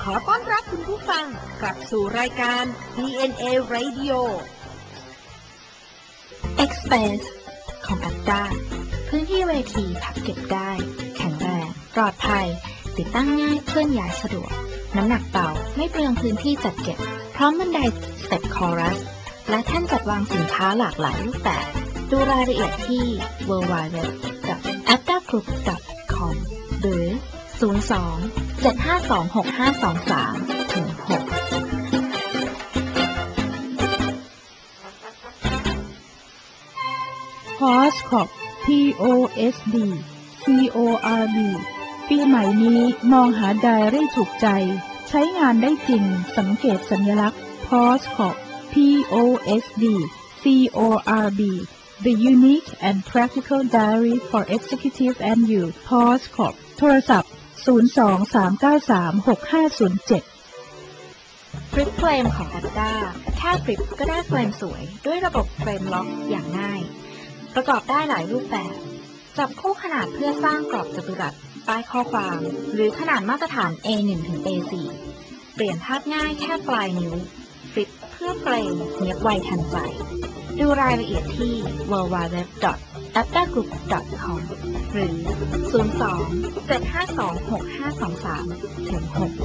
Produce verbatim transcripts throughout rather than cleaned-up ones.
อต้อนรับคุณผู้ฟังกลับสู่รายการ ดี เอ็น เอ Radio X-Space ของ แอปด้า พื้นที่เวทีพับเก็บได้แข็งแรงปลอดภัยติดตั้งง่ายเคลื่อนย้ายสะดวกน้ำหนักเบาไม่เปลืองพื้นที่จัดเก็บพร้อมบันไดสเต็ปคอรัสและแท่นจัดวางสินค้าหลากหลายรูปแบบดูรายละเอียดที่ ดับเบิลยู ดับเบิลยู ดับเบิลยู ดอท แอปด้ากรุ๊ป ดอท คอม หรือ ศูนย์ สอง เจ็ด ห้า สอง หก ห้า สอง สาม ถึง หกพอส คอร์ป พี โอ เอส ดี ซี โอ อาร์ บี ปีใหม่นี้มองหาไดอารี่ถูกใจใช้งานได้จริงสังเกตสัญลักษณ์ พอส คอร์ป พี โอ เอส ดี ซี โอ อาร์ บี The Unique and Practical Diary for Executive and You พอส คอร์ป โทรศัพท์ ศูนย์ สอง สาม เก้า สาม หก ห้า ศูนย์ เจ็ดฟลิปเฟรมของ แอปด้า แค่ฟลิปก็ได้เฟรมสวยด้วยระบบเฟรมล็อกอย่างง่ายประกอบได้หลายรูปแบบจับคู่ขนาดเพื่อสร้างกรอบจัตุรัสป้ายข้อความหรือขนาดมาตรฐาน เอ หนึ่ง ถึง เอ สี่ เปลี่ยนภาพง่ายแค่ปลายนิ้วฟลิปเพื่อเฟรมเนียบไวทันใจดูรายละเอียดที่ ดับเบิลยู ดับเบิลยู ดับเบิลยู ดอท แอปด้ากรุ๊ป ดอท คอม หรือ ศูนย์ สอง เจ็ด ห้า สอง หก ห้า สอง สาม ถึง หก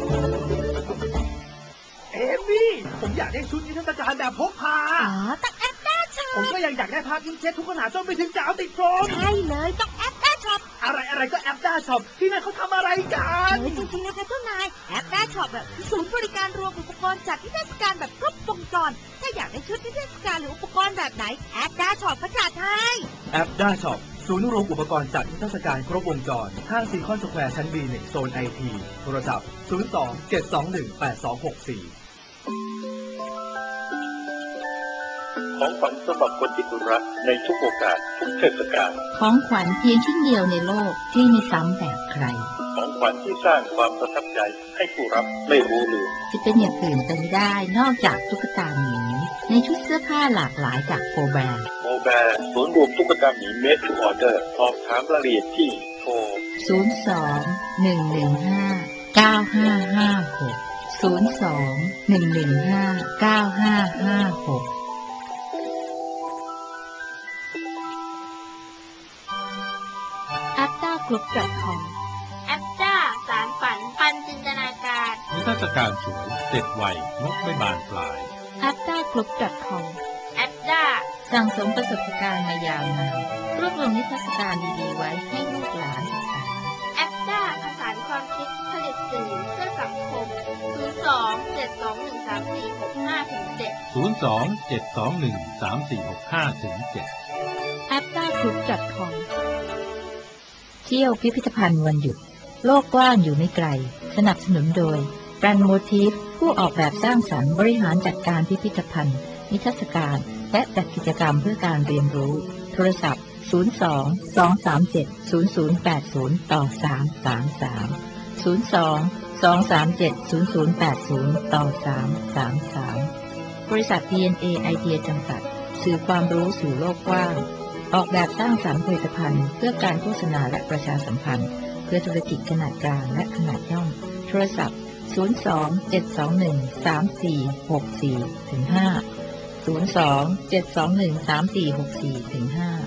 เอมี่ผมอยากได้ชุดนิทรรศการแบบพกพาอ๋อต้องแอปด้าช็อปผมก็ยังอยากได้ภาพอินเช็ดทุกขนาดจนไปถึงกาวติดโฟมใช่เลยต้องแอปด้าช็อปอะไรอะไรก็แอปด้าช็อปที่นั่นเขาทำอะไรกันเฮ้ยจริงๆนะคะเจ้านายแอปด้าช็อปแบบศูนย์บริการรวมอุปกรณ์จัดนิทรรศการแบบครบวงจรถ้าอยากได้ชุดนิทรรศการหรืออุปกรณ์แบบไหนแอปด้าช็อปก็จัดให้แอปด้าช็อปศูนย์รวมอุปกรณ์จัดนิทรรศการครบวงจรห้างซีคอนสแควร์ชั้น บี หนึ่ง โซน ไอ ที โทรศัพท์ ศูนย์ สอง เจ็ด สอง หนึ่ง แปด สอง หก สี่ของขวัญสำหรับคนที่คุณรักในทุกโอกาสทุกเทศกาลของขวัญเพียงชิ้นเดียวในโลกที่ไม่ซ้ำแบบใครของขวัญที่สร้างความประทับใจให้ผู้รับไม่รู้ลืมจะเป็นอย่างอื่นไปไม่ได้นอกจากตุ๊กตาหมีในชุดเสื้อผ้าหลากหลายจากโฟแบร์โฟแบร์ศูนย์รวมตุ๊กตาหมีเมดทูออเดอร์สอบถามรายละเอียดที่โทรศูนย์ สอง หนึ่ง หนึ่ง ห้า เก้า ห้า ห้า หก ศูนย์ สอง หนึ่ง หนึ่ง ห้า เก้า ห้า ห้า หกแอปด้ากรุ๊ป ดอท คอมแอปด้าสารฝันปันจินตนาการนิทรรศการสวยเด็ดไวนกไม่บานปลายแอปด้ากรุ๊ป ดอท คอมแอปด้าสั่งสมประสบการณ์มายาวนานรวบรวมนิทรรศการดีๆไว้ให้ลูกหลานศึกษาแอปด้าผสานความคิดผลิตสื่อเพื่อสังคม ศูนย์ สอง เจ็ด สอง หนึ่ง สาม สี่ หก ห้า ถึง เจ็ดศูนย์ สอง เจ็ด สอง หนึ่ง สาม สี่ หก ห้า ถึง เจ็ดแอปด้ากรุ๊ป ดอท คอม เที่ยวพิพิธภัณฑ์วันหยุดโลกกว้างอยู่ไม่ไกลสนับสนุนโดยแบรนด์โมทีฟผู้ออกแบบสร้างสรรค์บริหารจัดการพิพิธภัณฑ์นิทรรศการและจัดกิจกรรมเพื่อการเรียนรู้โทรศัพท์ ศูนย์ สอง สอง สาม เจ็ด ศูนย์ ศูนย์ แปด ศูนย์ ต่อ สาม สาม สาม ศูนย์ สอง สอง สาม เจ็ด ศูนย์ ศูนย์ แปด ศูนย์ ต่อ สาม สาม สาม บริษัท ดี เอ็น เอ ไอเดียจำกัดสื่อความรู้สู่โลกกว้างออกแบบสร้างสรรค์ผลิตภัณฑ์เพื่อการโฆษณาและประชาสัมพันธ์เพื่อธุรกิจขนาดกลางและขนาดย่อมโทรศัพท์ ศูนย์ สอง เจ็ด สอง หนึ่ง สาม สี่ หก สี่ ถึง ห้า ศูนย์ สอง เจ็ด สอง หนึ่ง สาม สี่ หก สี่ ถึง ห้า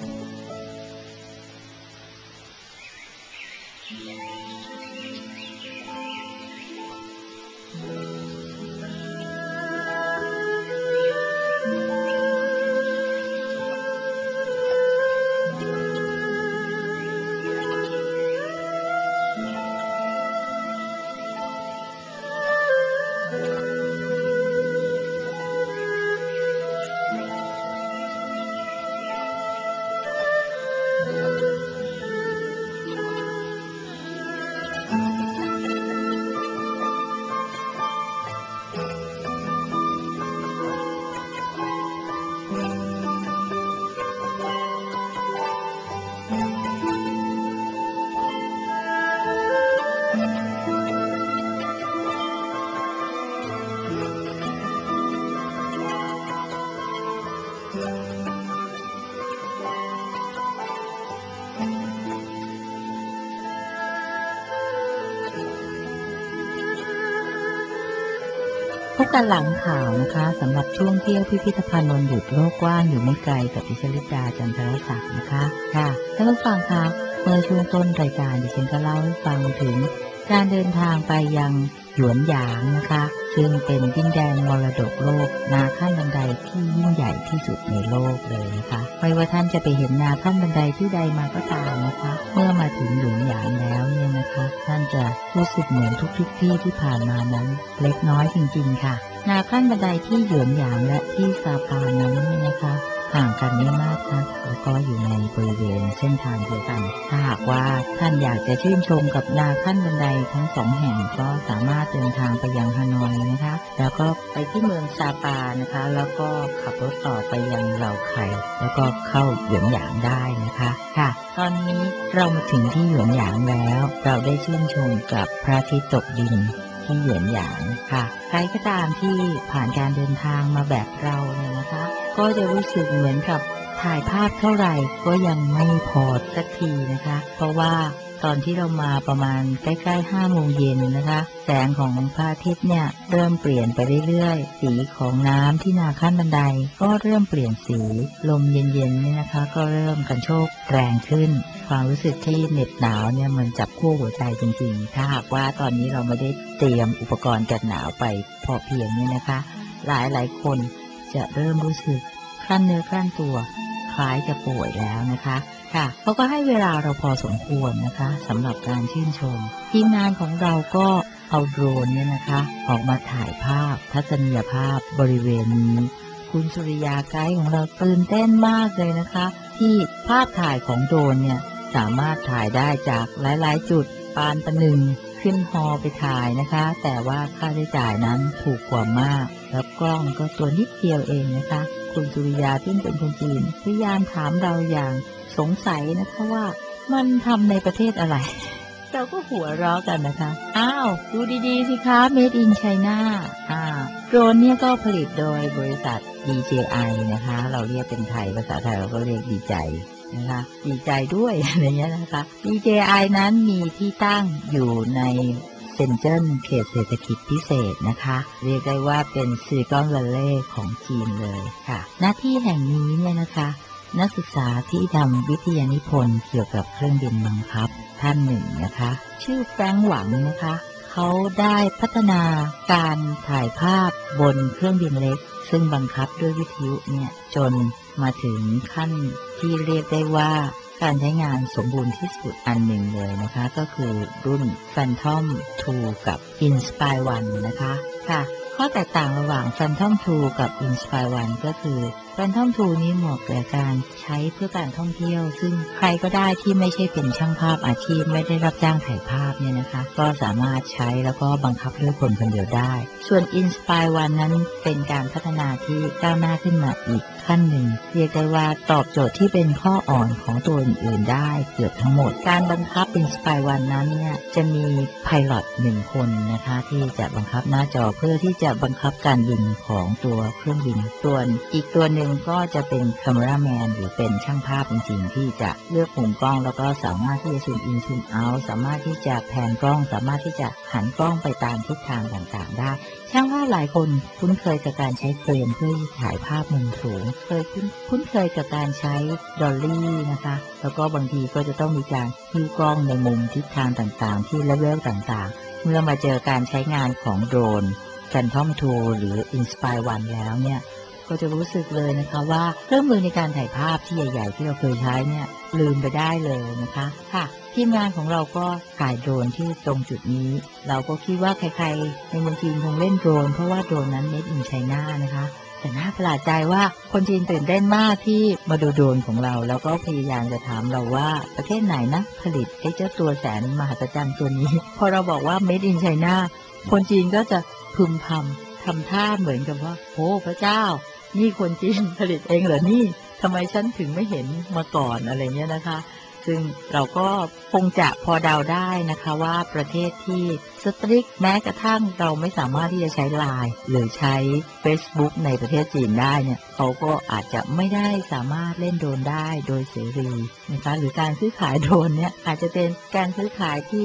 พบกันหลังข่าวนะคะสำหรับช่วงเที่ยวพิพิธภัณฑ์วันหยุดโลกกว้างอยู่ไม่ไกลกับดิฉันลิดาจันทรศักดิ์นะคะค่ะท่านผู้ฟังคะเมื่อช่วงต้นรายการดิฉันก็เล่าให้ฟังถึงการเดินทางไปยังหยวนหยางนะคะซึ่งเป็นดินแดนมรดกโลกนาขั้นบันไดที่ยิ่งใหญ่ที่สุดในโลกเลยนะคะไม่ว่าท่านจะไปเห็นนาขั้นบันไดที่ใดมาก็ตามนะคะเมื่อมาถึงหยวนหยางแล้วเนี่ยนะคะท่านจะรู้สึกเหมือนทุกๆที่ที่ผ่านมานั้นเล็กน้อยจริงๆค่ะนาขั้นบันไดที่หยวนหยางและที่ซาปานั้นเนี่ยนะคะห่างกันไม่มากนักแล้วก็อยู่ในบริเวณเส้นทางเดียวกันถ้าหากว่าท่านอยากจะชื่นชมกับนาขั้นบันไดทั้งสองแห่งก็สามารถเดินทางไปยังฮานอยนะคะแล้วก็ไปที่เมืองซาปานะคะแล้วก็ขับรถต่อไปยังเหล่าไข่แล้วก็เข้าหยวนหยางได้นะคะค่ะตอนนี้เรามาถึงที่หยวนหยางแล้วเราได้ชื่นชมกับพระอาทิตย์ตกดินที่หยวนหยางค่ะใครก็ตามที่ผ่านการเดินทางมาแบบเราเนี่ยนะคะก็จะรู้สึกเหมือนกับถ่ายภาพเท่าไหร่ก็ยังไม่พอสักทีนะคะเพราะว่าตอนที่เรามาประมาณใกล้ๆห้าโมงเย็นนะคะแสงของพระอาทิตย์เนี่ยเริ่มเปลี่ยนไปเรื่อยๆสีของน้ำที่นาขั้นบันไดก็เริ่มเปลี่ยนสีลมเย็นๆเนี่ยนะคะก็เริ่มกันโชกแรงขึ้นความรู้สึกที่เหน็บหนาวเนี่ยมันจับขั้วหัวใจจริงๆถ้าหากว่าตอนนี้เราไม่ได้เตรียมอุปกรณ์กันหนาวไปพอเพียงเนี่ยนะคะหลายๆคนจะเริ่มรู้สึกคลั่นเนื้อคลั่นตัวคล้ายจะป่วยแล้วนะคะค่ะเขาก็ให้เวลาเราพอสมควรนะคะสำหรับการชื่นชมทีมงานของเราก็เอาโดรนเนี่ยนะคะออกมาถ่ายภาพทัศนียภาพบริเวณนี้คุณสุริยาไกด์ของเราตื่นเต้นมากเลยนะคะที่ภาพถ่ายของโดรนเนี่ยสามารถถ่ายได้จากหลายๆจุดปานประหนึ่งขึ้นฮอไปถ่ายนะคะแต่ว่าค่าใช้จ่ายนั้นถูกกว่ามากแล้วกล้องก็ตัวนิดเดียวเองนะคะคุณสุริยาที่เป็นคนจีนพยายามถามเราอย่างสงสัยนะคะว่ามันทำในประเทศอะไรเราก็หัวเราะกันนะคะอ้าวดูดีๆสิคะ Made in China อ่าโดรนเนี่ยก็ผลิตโดยบริษัท ดี เจ ไอ นะคะเราเรียกเป็นไทยภาษาไทยเราก็เรียกดีใจนะคะดีใจด้วยอะไรเงี้ยนะคะ ดี เจ ไอ นั้นมีที่ตั้งอยู่ในเซินเจิ้นเขตเศรษฐกิจพิเศษนะคะเรียกได้ว่าเป็นซิลิคอนวัลเลย์ของจีนเลยค่ะหน้าที่แห่งนี้เนี่ยนะคะนักศึกษาที่ทำวิทยานิพนธ์เกี่ยวกับเครื่องบินบังคับท่านหนึ่งนะคะชื่อแฟรงค์หวังนะคะเขาได้พัฒนาการถ่ายภาพบนเครื่องบินเล็กซึ่งบังคับด้วยวิทยุเนี่ยจนมาถึงขั้นที่เรียกได้ว่าการใช้งานสมบูรณ์ที่สุดอันหนึ่งเลยนะคะก็คือรุ่น Phantom ทู กับ Inspire วันนะคะค่ะข้อแตกต่างระหว่าง Phantom ทู กับ Inspire วันก็คือ Phantom ทู นี้เหมาะแก่การใช้เพื่อการท่องเที่ยวซึ่งใครก็ได้ที่ไม่ใช่เป็นช่างภาพอาชีพไม่ได้รับจ้างถ่ายภาพเนี่ยนะคะก็สามารถใช้แล้วก็บังคับด้วยคนคนเดียวได้ส่วน Inspire วันนั้นเป็นการพัฒนาที่ก้าวหน้าขึ้นมาอีกขั้นหนึ่งเรียกได้ว่าตอบโจทย์ที่เป็นข้ออ่อนของตัวอื่นๆได้เกือบทั้งหมดการบังคับ Inspire วันนั้นเนี่ยจะมีไพลอตหนึ่งคนนะคะที่จะบังคับหน้าจอเพื่อที่จะบังคับการบินของตัวเครื่องบินส่วนอีกตัวหนึ่งก็จะเป็นคาเมราแมนหรือเป็นช่างภาพจริงๆที่จะเลือกมุมกล้องแล้วก็สามารถที่จะซูมอินซูมเอาท์สามารถที่จะแผนกล้องสามารถที่จะหันกล้องไปตามทิศทางต่างๆได้ช่างภาพหลายคนคุ้นเคยกับการใช้เฟรมเพื่อถ่ายภาพมุมสูงเคยคุ้นคุ้นเคยกับการใช้ดอลลี่นะคะแล้วก็บางทีก็จะต้องมีการฮิ้วกล้องในมุมทิศทางต่างๆที่เลเวลต่างๆเมื่อมาเจอการใช้งานของโดรน Phantom ทู หรือ Inspire วันแล้วเนี่ยก็จะรู้สึกเลยนะคะว่าเครื่องมือในการถ่ายภาพที่ใหญ่ๆที่เราเคยใช้เนี่ยลืมไปได้เลยนะคะค่ะทีมงานของเราก็ถ่ายโดรนที่ตรงจุดนี้เราก็คิดว่าใครๆในเมืองจีนคงเล่นโดรนเพราะว่าโดรนนั้น Made in China นะคะแต่น่าประหลาดใจว่าคนจีนตื่นเต้นมากที่มาดูโดรนของเราแล้วก็พยายามจะถามเราว่าประเทศไหนนะผลิตไอ้เจ้าตัวแสนมหัศจรรย์ตัวนี้พอเราบอกว่า Made in China คนจีนก็จะพึมพำทำท่าเหมือนกับว่าโอ้พระเจ้านี่คนจีนผลิตเองเหรอนี่ทำไมฉันถึงไม่เห็นมาก่อนอะไรเงี้ยนะคะซึ่งเราก็คงจะพอเดาได้นะคะว่าประเทศที่สตริกแม้กระทั่งเราไม่สามารถที่จะใช้ ไลน์ หรือใช้ Facebook ในประเทศจีนได้เนี่ยเขาก็อาจจะไม่ได้สามารถเล่นโดรนได้โดยเสรีนะคะหรือการซื้อขายโดรนเนี่ยอาจจะเป็นการซื้อขายที่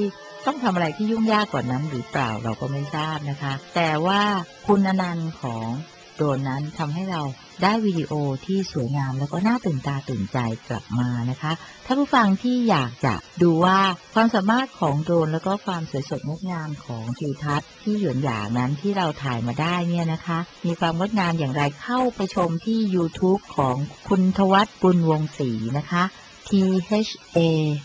ต้องทำอะไรที่ยุ่งยากกว่านั้นหรือเปล่าเราก็ไม่ทราบนะคะแต่ว่าคุณอนันต์ของโดรนนั้นทำให้เราได้วิดีโอที่สวยงามแล้วก็น่าตื่นตาตื่นใจกลับมานะคะถ้าผู้ฟังที่อยากจะดูว่าความสามารถของโดรนแล้วก็ความสวยสดงดงามของทิวทัศน์ที่หยวนหยางนั้นที่เราถ่ายมาได้เนี่ยนะคะมีความงดงามอย่างไรเข้าไปชมที่ YouTube ของคุณทวัฒน์ บุญวงศ์ศรีนะคะ T H A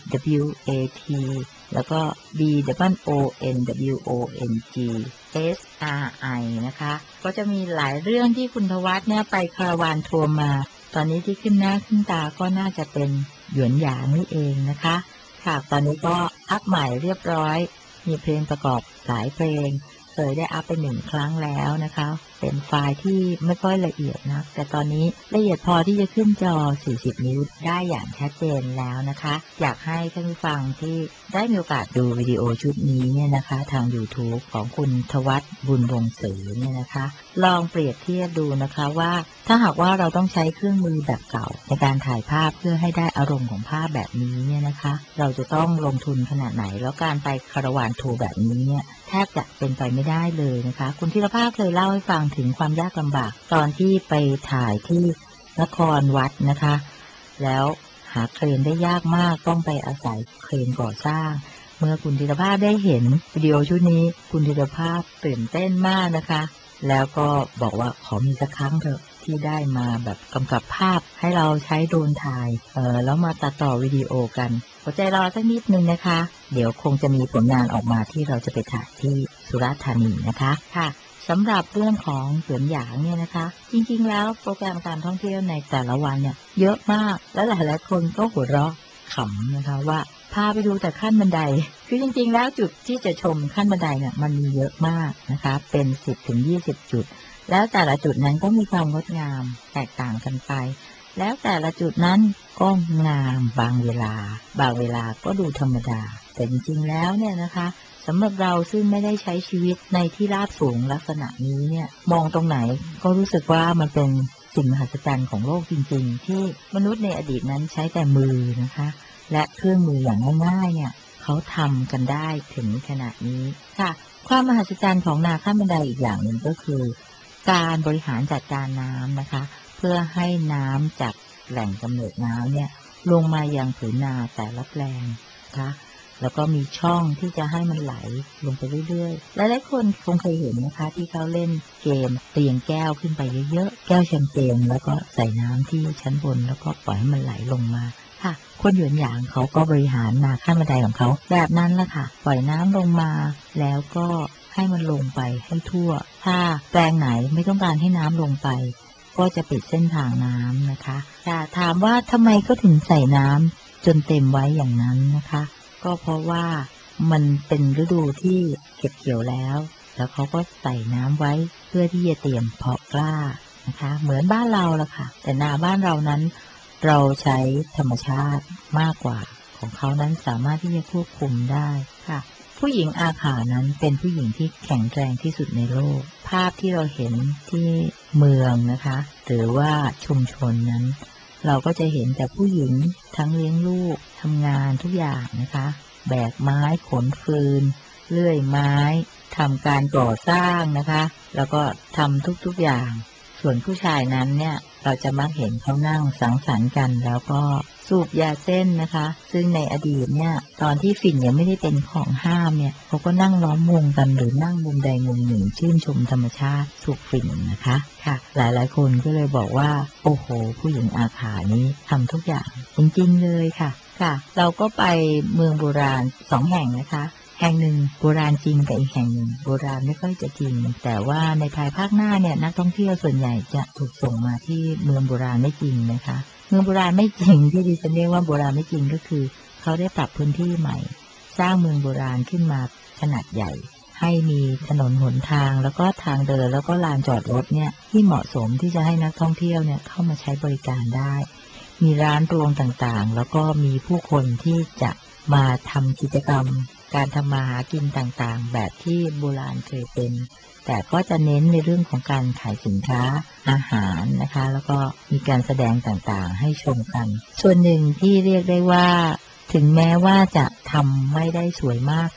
W A T แล้วก็ B O N W O N G S R I นะคะก็จะมีหลายเรื่องที่คุณทวัฒน์เนี่ยไปคาราวานทัวร์มาตอนนี้ที่ขึ้นหน้าขึ้นตาก็น่าจะเป็นหยวนหยางนี่เองนะคะค่ะตอนนี้ก็อัพใหม่เรียบร้อยมีเพลงประกอบหลายเพลงเคยได้อัพไปหนึ่งครั้งแล้วนะคะเป็นไฟล์ที่ไม่ค่อยละเอียดนะแต่ตอนนี้ละเอียดพอที่จะขึ้นจอสี่สิบนิ้วได้อย่างชัดเจนแล้วนะคะอยากให้ท่านผู้ฟังที่ได้มีโอกาสดูวิดีโอชุดนี้เนี่ยนะคะทาง YouTube ของคุณทวัฒน์ บุญวงศ์ศรีเนี่ยนะคะลองเปรียบเทียบดูนะคะว่าถ้าหากว่าเราต้องใช้เครื่องมือแบบเก่าในการถ่ายภาพเพื่อให้ได้อารมณ์ของภาพแบบนี้เนี่ยนะคะเราจะต้องลงทุนขนาดไหนแล้วการไปคาราวานทัวร์แบบนี้เนี่ยแทบจะเป็นไปไม่ได้เลยนะคะคุณธีรภาพเคยเล่าให้ฟังถึงความยากลำบากตอนที่ไปถ่ายที่นครวัดนะคะแล้วหาเครนได้ยากมากต้องไปอาศัยเครนก่อสร้างเมื่อคุณธีรภาพได้เห็นวิดีโอชุดนี้คุณธีรภาพตื่นเต้นมากนะคะแล้วก็บอกว่าขอมีสักครั้งเถอะที่ได้มาแบบกำกับภาพให้เราใช้โดรนถ่ายเออแล้วมาตัดต่อวิดีโอกันอดใจรอสักนิดนึงนะคะเดี๋ยวคงจะมีผลงานออกมาที่เราจะไปถ่ายที่สุราษฎร์ธานีนะคะค่ะสำหรับเรื่องของหยวนหยางเนี่ยนะคะจริงๆแล้วโปรแกรมการท่องเที่ยวในแต่ละวันเนี่ยเยอะมากและหลายๆคนก็หัวเราะขำนะคะว่าพาไปดูแต่ขั้นบันไดคือจริงๆแล้วจุดที่จะชมขั้นบันไดเนี่ยมันมีเยอะมากนะคะเป็น สิบถึงยี่สิบ จุดแล้วแต่ละจุดนั้นก็มีความงดงามแตกต่างกันไปแล้วแต่ละจุดนั้นก็งามบางเวลาบางเวลาก็ดูธรรมดาแต่จริงๆแล้วเนี่ยนะคะสำหรับเราซึ่งไม่ได้ใช้ชีวิตในที่ราบสูงลักษณะนี้เนี่ยมองตรงไหนก็รู้สึกว่ามันเป็นสิ่งมหัศจรรย์ของโลกจริงๆที่มนุษย์ในอดีตนั้นใช้แต่มือนะคะและเครื่องมืออย่างง่ายๆเนี่ยเขาทำกันได้ถึงขนาดนี้ค่ะความมหัศจรรย์ของนาขั้นบันไดอีกอย่างหนึ่งก็คือการบริหารจัดการน้ำนะคะเพื่อให้น้ำจากแหล่งกำเนิดน้ำเนี่ยลงมายังผืนนาแต่ละแปลงนะคะแล้วก็มีช่องที่จะให้มันไหลลงไปเรื่อยๆหลายๆคนคงเคยเห็นนะคะที่เขาเล่นเกมเตียงแก้วขึ้นไปเยอะๆแก้วแชมเปญแล้วก็ใส่น้ำที่ชั้นบนแล้วก็ปล่อยให้มันไหลลงมาค่ะคนหยวนหยางเขาก็บริหารนาขั้นบันไดของเขาแบบนั้นแหละค่ะปล่อยน้ำลงมาแล้วก็ให้มันลงไปให้ทั่วถ้าแปลงไหนไม่ต้องการให้น้ำลงไปก็จะปิดเส้นทางน้ำนะคะแต่ถามว่าทำไมก็ถึงใส่น้ำจนเต็มไว้อย่างนั้นนะคะก็เพราะว่ามันเป็นฤดูที่เก็บเกี่ยวแล้วแล้วเขาก็ใส่น้ำไว้เพื่อที่จะเตรียมเพาะกล้านะคะเหมือนบ้านเราละค่ะแต่นาบ้านเรานั้นเราใช้ธรรมชาติมากกว่าของเขานั้นสามารถที่จะควบคุมได้ค่ะผู้หญิงอาขานั้นเป็นผู้หญิงที่แข็งแรงที่สุดในโลกภาพที่เราเห็นที่เมืองนะคะหรือว่าชุมชนนั้นเราก็จะเห็นแต่ผู้หญิงทั้งเลี้ยงลูกทำงานทุกอย่างนะคะแบกไม้ขนฟืนเลื่อยไม้ทำการก่อสร้างนะคะแล้วก็ทำทุกๆอย่างส่วนผู้ชายนั้นเนี่ยเราจะมักเห็นเขานั่งสังสรรค์กันแล้วก็สูบยาเส้นนะคะซึ่งในอดีตเนี่ยตอนที่ฝิ่นยังไม่ได้เป็นของห้ามเนี่ยเขาก็นั่งล้อมวงกันหรือนั่งมุมใดมุมหนึ่งชื่นชมธรรมชาติสูบฝิ่นนะคะค่ะหลายๆคนก็เลยบอกว่าโอ้โหผู้หญิงอาขานี้ทำทุกอย่างจริงๆเลยค่ะค่ะเราก็ไปเมืองโบราณสองแห่งนะคะแห่งหนึ่งโบราณจริงกับอีกแห่งหนึ่งโบราณไม่ค่อยจะจริงแต่ว่าในภายภาคหน้าเนี่ยนักท่องเที่ยวส่วนใหญ่จะถูกส่งมาที่เมืองโบราณไม่จริงนะคะเมืองโบราณไม่จริงที่ดิฉันเรียกว่าโบราณไม่จริงก็คือเขาได้ปรับพื้นที่ใหม่สร้างเมืองโบราณขึ้นมาขนาดใหญ่ให้มีถนนหนทางแล้วก็ทางเดินแล้วก็ลานจอดรถเนี่ยที่เหมาะสมที่จะให้นักท่องเที่ยวเนี่ยเข้ามาใช้บริการได้มีร้านรวงต่างๆแล้วก็มีผู้คนที่จะมาทำกิจกรรมการทำมาหากินต่างๆแบบที่โบราณเคยเป็นแต่ก็จะเน้นในเรื่องของการขายสินค้าอาหารนะคะแล้วก็มีการแสดงต่างๆให้ชมกันส่วนหนึ่งที่เรียกได้ว่าถึงแม้ว่าจะทำไม่ได้สวยมากนะ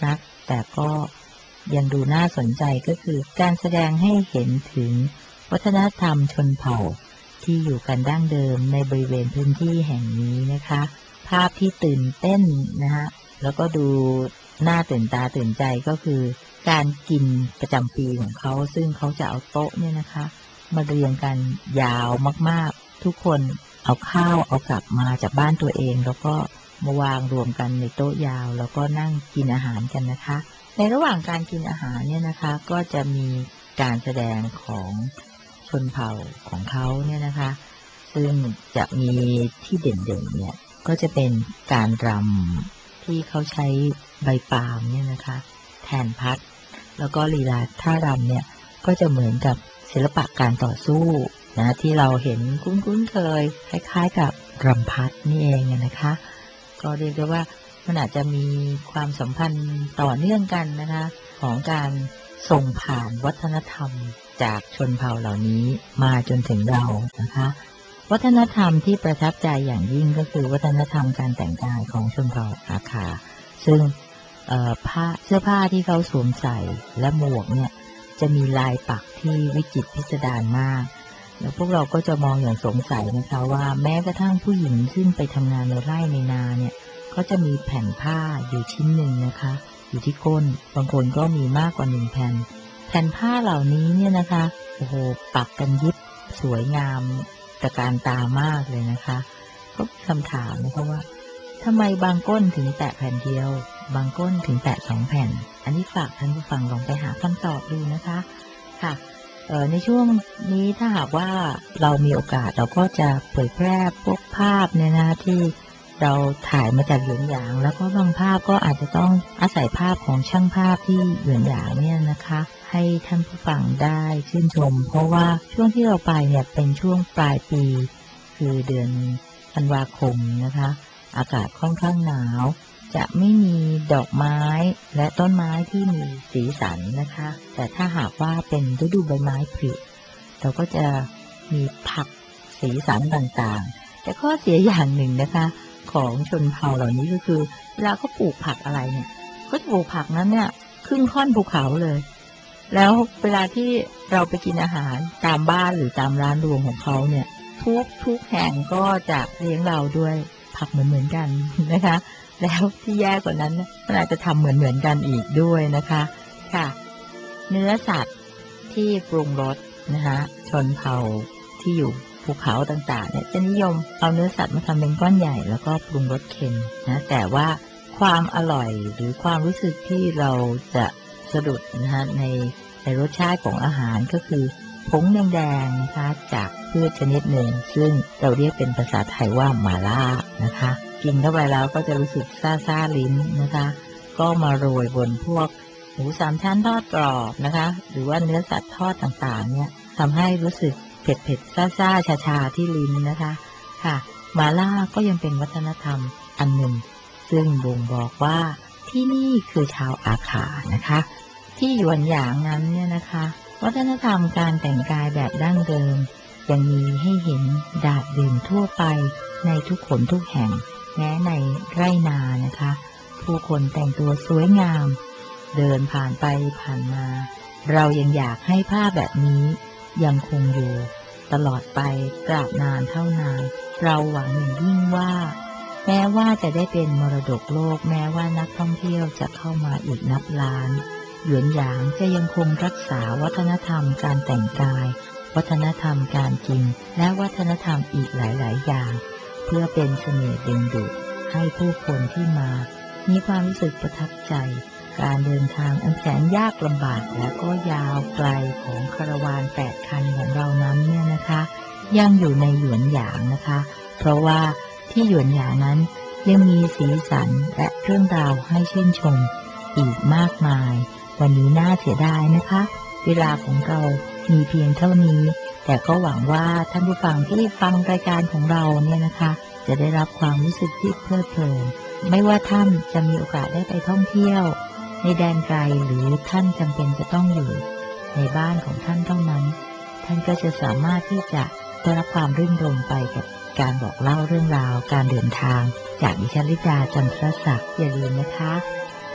แต่ก็ยังดูน่าสนใจก็คือการแสดงให้เห็นถึงวัฒนธรรมชนเผ่าที่อยู่กันดั้งเดิมในบริเวณพื้นที่แห่งนี้นะคะภาพที่ตื่นเต้นนะฮะแล้วก็ดูน่าตื่นตาตื่นใจก็คือการกินประจำปีของเขาซึ่งเขาจะเอาโต๊ะเนี่ยนะคะมาเรียงกันยาวมากๆทุกคนเอาข้าวเอากลับมาจากบ้านตัวเองแล้วก็มาวางรวมกันในโต๊ะยาวแล้วก็นั่งกินอาหารกันนะคะในระหว่างการกินอาหารเนี่ยนะคะก็จะมีการแสดงของชนเผ่าของเขาเนี่ยนะคะซึ่งจะมีที่เด่นๆเนี่ยก็จะเป็นการรำที่เขาใช้ใบปาล์มเนี่ยนะคะแทนพัดแล้วก็ลีลาท่ารำเนี่ยก็จะเหมือนกับศิลปะการต่อสู้นะที่เราเห็นคุ้นๆเคยคล้ายๆกับรำพัดนี่เองนะคะก็เรียกได้ว่ามันอาจจะมีความสัมพันธ์ต่อเนื่องกันนะคะของการส่งผ่านวัฒนธรรมจากชนเผ่าเหล่านี้มาจนถึงเรานะคะวัฒนธรรมที่ประทับใจอย่างยิ่งก็คือวัฒนธรรมการแต่งกายของชนเผ่าอาคาซึ่งผ้าเสื้อผ้าที่เขาสวมใส่และหมวกเนี่ยจะมีลายปักที่วิจิตรพิสดารมากแล้วพวกเราก็จะมองอย่างสงสัยนะคะว่าแม้กระทั่งผู้หญิงซึ่งไปทำงานในไร่ในนาเนี่ยก็จะมีแผ่นผ้าอยู่ชิ้นหนึ่งนะคะอยู่ที่ก้นบางคนก็มีมากกว่าหนึ่งแผ่นแผ่นผ้าเหล่านี้เนี่ยนะคะโอ้โหปักกันยิบสวยงามตระการตามากเลยนะคะก็คำถามนะคะว่าทำไมบางก้นถึงแตะแผ่นเดียวบางก้นถึงแตะสองแผ่นอันนี้ฝากท่านผู้ฟังลองไปหาคำตอบดูนะคะค่ะในช่วงนี้ถ้าหากว่าเรามีโอกาสเราก็จะเผยแพร่พวกภาพเนี่ยนะที่เราถ่ายมาจากหยวนหยางแล้วก็บางภาพก็อาจจะต้องอาศัยภาพของช่างภาพที่หยวนหยางเนี่ยนะคะให้ท่านผู้ฟังได้ชื่นชมเพราะว่าช่วงที่เราไปเนี่ยเป็นช่วงปลายปีคือเดือนธันวาคมนะคะอากาศค่อนข้างหนาวจะไม่มีดอกไม้และต้นไม้ที่มีสีสันนะคะแต่ถ้าหากว่าเป็นฤดูใบไม้ผลิเราก็จะมีผักสีสันต่างๆแต่ข้อเสียอย่างหนึ่งนะคะของชนเผ่าเหล่านี้ก็คือเวลาเขาปลูกผักอะไรเนี่ยก็ปลูกผักนั้นเนี่ยครึ่งค่อนภูเขาเลยแล้วเวลาที่เราไปกินอาหารตามบ้านหรือตามร้านรวงของเขาเนี่ยทุกทุกแห่งก็จะเลี้ยงเราด้วยผักเหมือนเหมือนกันนะคะแล้วที่แย่กว่านั้นมันอาจจะทำเหมือนเหมือนกันอีกด้วยนะคะค่ะเนื้อสัตว์ที่ปรุงรสนะคะชนเผ่าที่อยู่ภูเขาต่างๆเนี่ยจะนิยมเอาเนื้อสัตว์มาทำเป็นก้อนใหญ่แล้วก็ปรุงรสเค็มนะแต่ว่าความอร่อยหรือความรู้สึกที่เราจะสะดุดนะคะในในรสชาติของอาหารก็คือผงแดงๆนะคะจากพืชชนิดหนึ่งซึ่งเราเรียกเป็นภาษาไทยว่าหม่าล่านะคะกินเข้าไปแล้วก็จะรู้สึกซ่าๆลิ้นนะคะก็มาโรยบนพวกหมูสามชั้นทอดกรอบนะคะหรือว่าเนื้อสัตว์ทอดต่างๆเนี่ยทำให้รู้สึกเผ็ดๆซ่าๆชาๆที่ลิ้นนะคะค่ะหม่าล่าก็ยังเป็นวัฒนธรรมอันหนึ่งซึ่งบ่งบอกว่าที่นี่คือชาวอาขานะคะที่หยวนหยางนั้นเนี่ยนะคะวัฒนธรรมการแต่งกายแบบดั้งเดิมยังมีให้เห็นดาดดื่นทั่วไปในทุกขนทุกแห่งแม้ในไร่นานะคะผู้คนแต่งตัวสวยงามเดินผ่านไปผ่านมาเรายังอยากให้ภาพแบบนี้ยังคงอยู่ตลอดไปตราบนานเท่านานเราหวังอย่างยิ่งว่าแม้ว่าจะได้เป็นมรดกโลกแม้ว่านักท่องเที่ยวจะเข้ามาอีกนับล้านหยวนหยางจะยังคงรักษาวัฒนธรรมการแต่งกายวัฒนธรรมการกินและวัฒนธรรมอีกหลายๆอย่างเพื่อเป็นเสน่ห์ดึงดูดให้ผู้คนที่มามีความรู้สึกประทับใจการเดินทางอันแสนยากลำบากและก็ยาวไกลของคาราวานแปดคันของเรานั้นเนี่ยนะคะยังอยู่ในหยวนหยางนะคะเพราะว่าที่หยวนหยางนั้นยังมีสีสันและเรื่องราวให้ชื่นชมอีกมากมายวันนี้น่าเสียดายนะคะเวลาของเรามีเพียงเท่านี้แต่ก็หวังว่าท่านผู้ฟังที่ฟังรายการของเราเนี่ยนะคะจะได้รับความรู้สึกที่เพลิดเพลินไม่ว่าท่านจะมีโอกาสได้ไปท่องเที่ยวในแดนไกลหรือท่านจำเป็นจะต้องอยู่ในบ้านของท่านเท่านั้นท่านก็จะสามารถที่จะได้รับความรื่นรมไปกับการบอกเล่าเรื่องราวการเดินทางจากดิฉันลิดาจันทรศักดิ์อย่าลืมนะคะ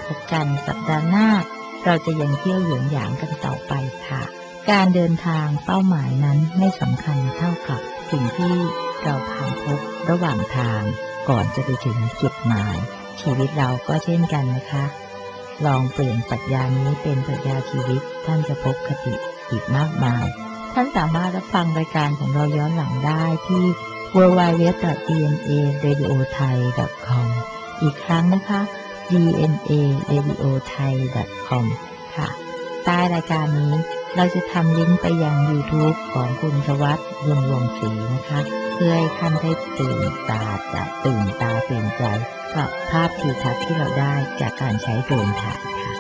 พบกันสัปดาห์หน้าเราจะยังเที่ยวหยวนหยางกันต่อไปค่ะการเดินทางเป้าหมายนั้นไม่สำคัญเท่ากับสิ่งที่เราผ่านพบระหว่างทางก่อนจะไปถึงจุดหมายชีวิตเราก็เช่นกันนะคะลองเปลี่ยนปรัชญานี้เป็นปรัชญาชีวิตท่านจะพบคติอีกมากมายท่านสามารถรับฟังรายการของเราย้อนหลังได้ที่ ดับเบิลยู ดับเบิลยู ดับเบิลยู ดอท ดี เอ็น เอ เรดิโอ ไทย ดอท คอม อีกครั้งนะคะ ดี เอ็น เอ เรดิโอ ไทย ดอท คอม ค่ะใต้รายการนี้เราจะทำลิงก์ไปยัง YouTube ของคุณชวัฒน์บุญวงศ์ศรีนะคะเพื่อให้ท่านได้ตื่นตาจะตื่นตาตื่นใจกับภาพทิวทัศน์ที่เราได้จากการใช้โดรนถ่ายค่ะ